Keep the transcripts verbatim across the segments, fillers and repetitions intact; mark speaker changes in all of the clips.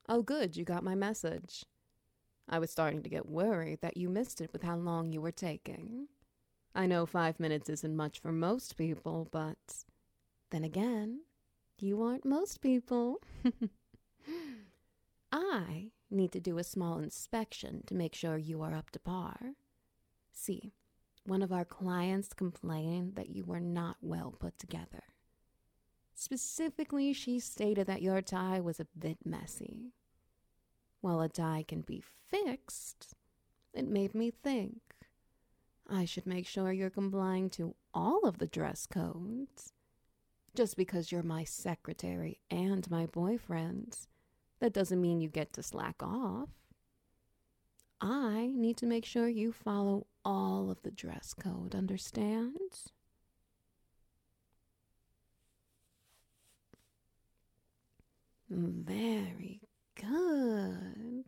Speaker 1: Oh, good, you got my message. I was starting to get worried that you missed it with how long you were taking. I know five minutes isn't much for most people, but then again, you aren't most people. I need to do a small inspection to make sure you are up to par. See, one of our clients complained that you were not well put together. Specifically, she stated that your tie was a bit messy. While a tie can be fixed, it made me think I should make sure you're complying to all of the dress codes. Just because you're my secretary and my boyfriend, that doesn't mean you get to slack off. I need to make sure you follow all of the dress code, understand? Very good.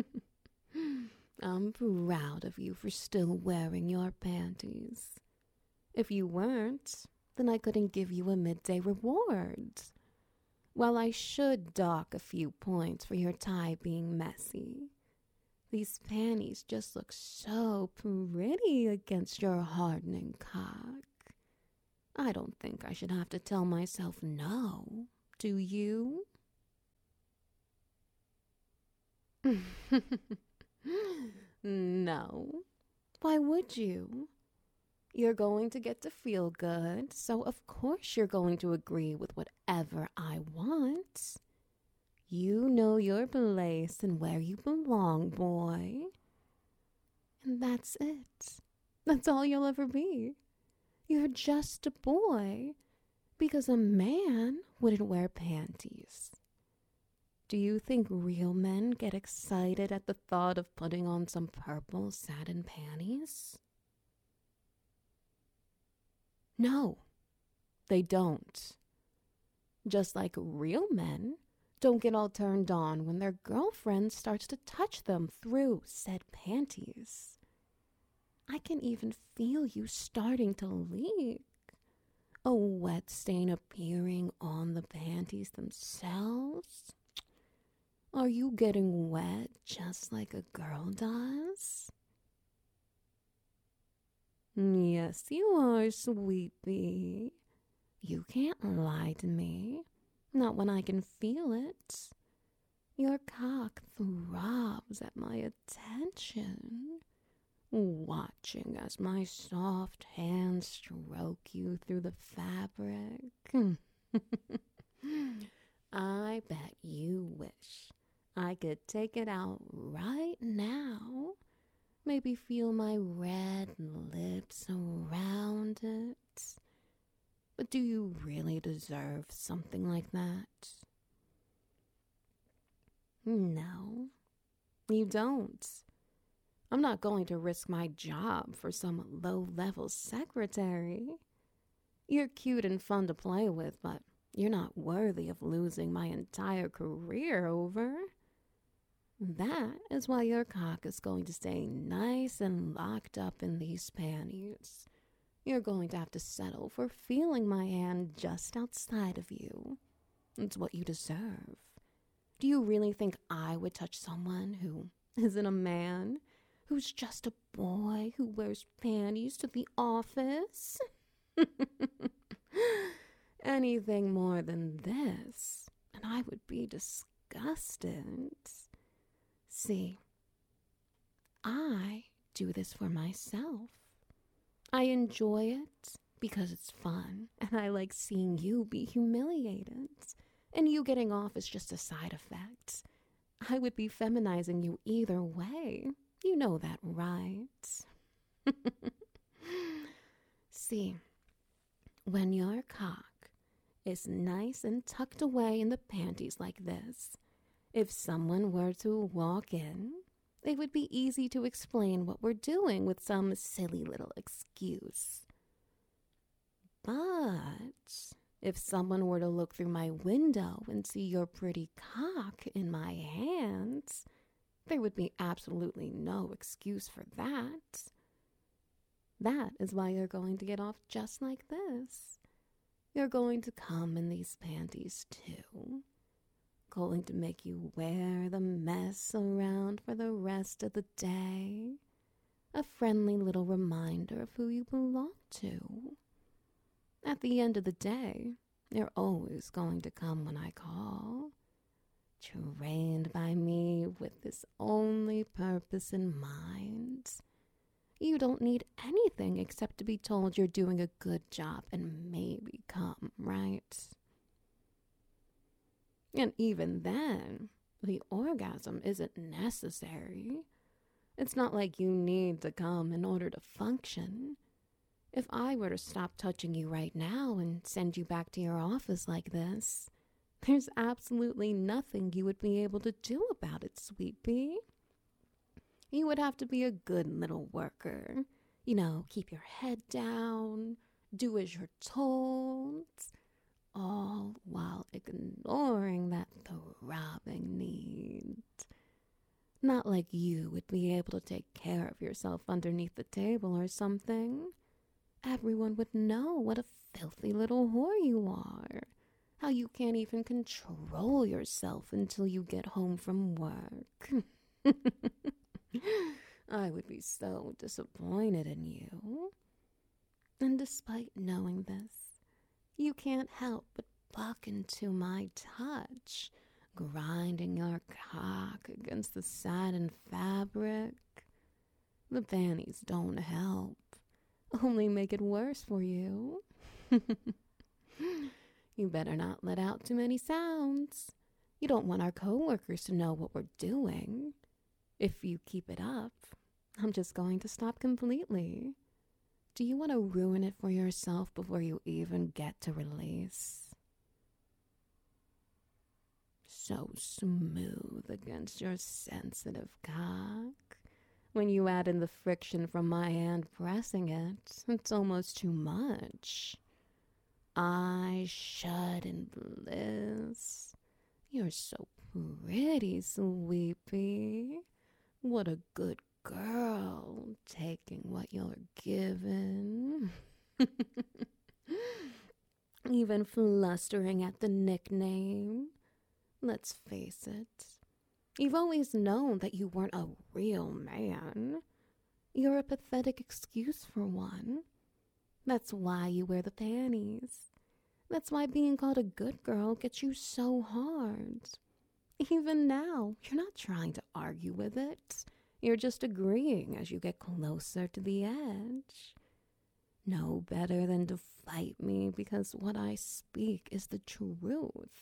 Speaker 1: I'm proud of you for still wearing your panties. If you weren't, then I couldn't give you a midday reward. While I should dock a few points for your tie being messy, these panties just look so pretty against your hardening cock. I don't think I should have to tell myself no, do you? No. Why would you? You're going to get to feel good, so of course you're going to agree with whatever I want. You know your place and where you belong, boy. And that's it. That's all you'll ever be. You're just a boy, because a man wouldn't wear panties. Do you think real men get excited at the thought of putting on some purple satin panties? No, they don't. Just like real men don't get all turned on when their girlfriend starts to touch them through said panties. I can even feel you starting to leak. A wet stain appearing on the panties themselves. Are you getting wet just like a girl does? Yes, you are, sweetie. You can't lie to me. Not when I can feel it. Your cock throbs at my attention, watching as my soft hands stroke you through the fabric. I bet you wish I could take it out right now. Maybe feel my red lips around it. But do you really deserve something like that? No, you don't. I'm not going to risk my job for some low-level secretary. You're cute and fun to play with, but you're not worthy of losing my entire career over. That is why your cock is going to stay nice and locked up in these panties. You're going to have to settle for feeling my hand just outside of you. It's what you deserve. Do you really think I would touch someone who isn't a man? Who's just a boy who wears panties to the office? Anything more than this, and I would be disgusted. See, I do this for myself. I enjoy it because it's fun, and I like seeing you be humiliated. And you getting off is just a side effect. I would be feminizing you either way. You know that, right? See, when your cock is nice and tucked away in the panties like this, if someone were to walk in, it would be easy to explain what we're doing with some silly little excuse. But if someone were to look through my window and see your pretty cock in my hands, there would be absolutely no excuse for that. That is why you're going to get off just like this. You're going to come in these panties too. going to make you wear the mess around for the rest of the day. A friendly little reminder of who you belong to. At the end of the day, you're always going to come when I call. Trained by me with this only purpose in mind. You don't need anything except to be told you're doing a good job and maybe come, right? And even then, the orgasm isn't necessary. It's not like you need to come in order to function. If I were to stop touching you right now and send you back to your office like this, there's absolutely nothing you would be able to do about it, sweet pea. You would have to be a good little worker. You know, keep your head down, do as you're told, all while ignoring that throbbing need. Not like you would be able to take care of yourself underneath the table or something. Everyone would know what a filthy little whore you are. How you can't even control yourself until you get home from work. I would be so disappointed in you. And despite knowing this, you can't help but buck into my touch, grinding your cock against the satin fabric. The panties don't help, only make it worse for you. You better not let out too many sounds. You don't want our coworkers to know what we're doing. If you keep it up, I'm just going to stop completely. Do you want to ruin it for yourself before you even get to release? So smooth against your sensitive cock. When you add in the friction from my hand pressing it, it's almost too much. I shud in bliss. You're so pretty, sweetie. What a good girl, taking what you're given. Even flustering at the nickname. Let's face it, you've always known that you weren't a real man. You're a pathetic excuse for one. That's why you wear the panties. That's why being called a good girl gets you so hard. Even now, you're not trying to argue with it. You're just agreeing as you get closer to the edge. No better than to fight me because what I speak is the truth.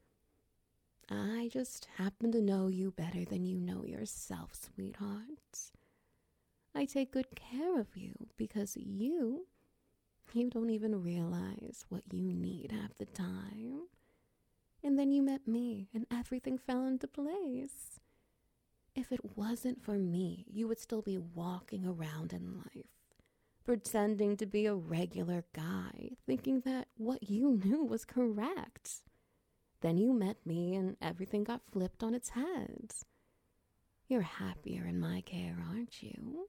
Speaker 1: I just happen to know you better than you know yourself, sweetheart. I take good care of you because you, you don't even realize what you need half the time. And then you met me and everything fell into place. If it wasn't for me, you would still be walking around in life, pretending to be a regular guy, thinking that what you knew was correct. Then you met me and everything got flipped on its head. You're happier in my care, aren't you?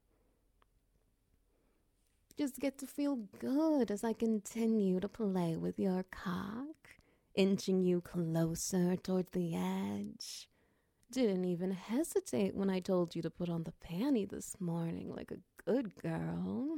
Speaker 1: Just get to feel good as I continue to play with your cock, inching you closer toward the edge. Didn't even hesitate when I told you to put on the panty this morning like a good girl.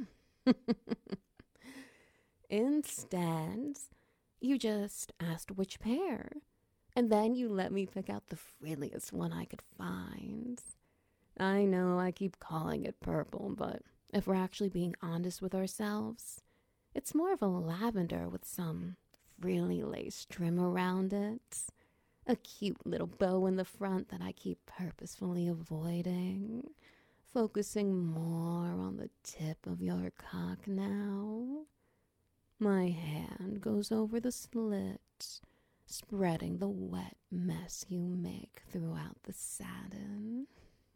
Speaker 1: Instead, you just asked which pair, and then you let me pick out the frilliest one I could find. I know I keep calling it purple, but if we're actually being honest with ourselves, it's more of a lavender with some frilly lace trim around it. A cute little bow in the front that I keep purposefully avoiding, focusing more on the tip of your cock now. My hand goes over the slit, spreading the wet mess you make throughout the satin.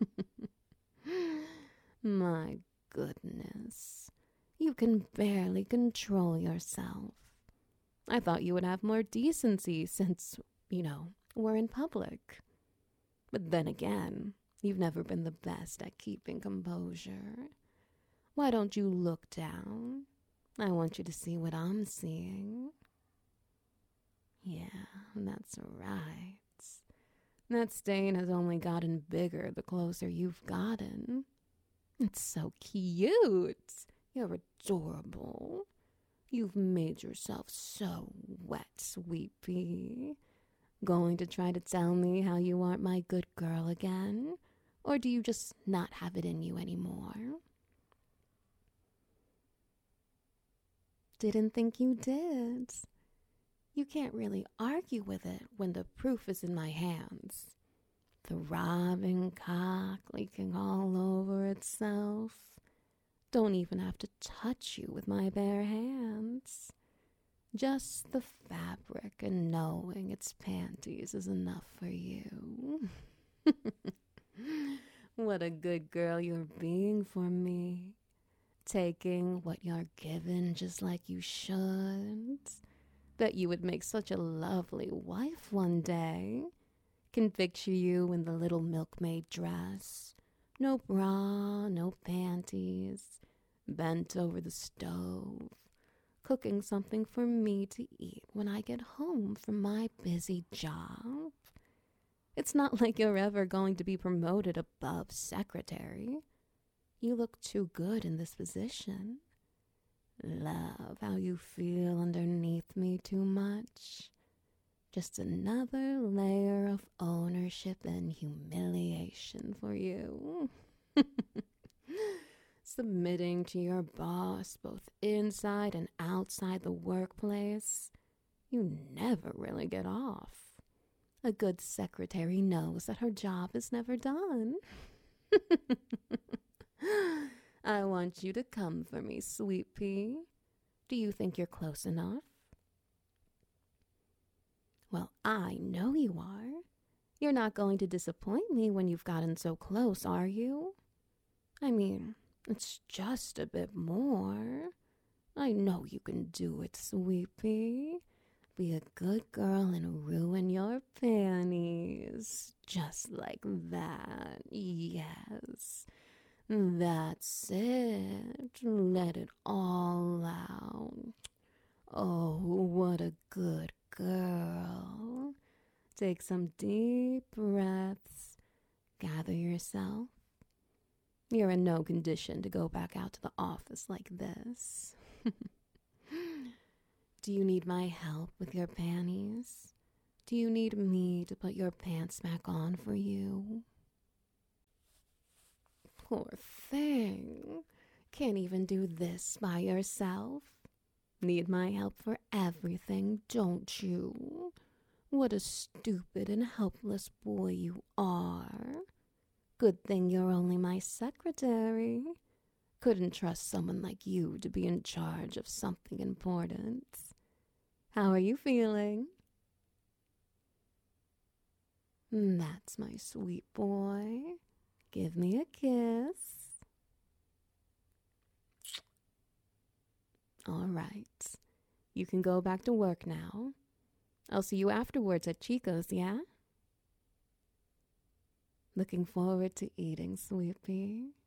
Speaker 1: My goodness, you can barely control yourself. I thought you would have more decency since, you know, we're in public. But then again, you've never been the best at keeping composure. Why don't you look down? I want you to see what I'm seeing. Yeah, that's right. That stain has only gotten bigger the closer you've gotten. It's so cute. You're adorable. You've made yourself so wet, sweet pea. Going to try to tell me how you aren't my good girl again? Or do you just not have it in you anymore? Didn't think you did. You can't really argue with it when the proof is in my hands. Throbbing cock leaking all over itself. Don't even have to touch you with my bare hands. Just the fabric and knowing it's panties is enough for you. What a good girl you're being for me. Taking what you're given just like you should. Bet you would make such a lovely wife one day. Can picture you in the little milkmaid dress. No bra, no panties. Bent over the stove. Cooking something for me to eat when I get home from my busy job. It's not like you're ever going to be promoted above secretary. You look too good in this position. Love how you feel underneath me too much. Just another layer of ownership and humiliation for you. Submitting to your boss both inside and outside the workplace. You never really get off. A good secretary knows that her job is never done. I want you to come for me, sweet pea. Do you think you're close enough? Well, I know you are. You're not going to disappoint me when you've gotten so close, are you? I mean, it's just a bit more. I know you can do it, sweet pea. Be a good girl and ruin your panties. Just like that, yes. That's it. Let it all out. Oh, what a good girl. Take some deep breaths. Gather yourself. You're in no condition to go back out to the office like this. Do you need my help with your panties? Do you need me to put your pants back on for you? Poor thing. Can't even do this by yourself. Need my help for everything, don't you? What a stupid and helpless boy you are. Good thing you're only my secretary. Couldn't trust someone like you to be in charge of something important. How are you feeling? That's my sweet boy. Give me a kiss. All right. You can go back to work now. I'll see you afterwards at Chico's, yeah? Looking forward to eating, sweet pea.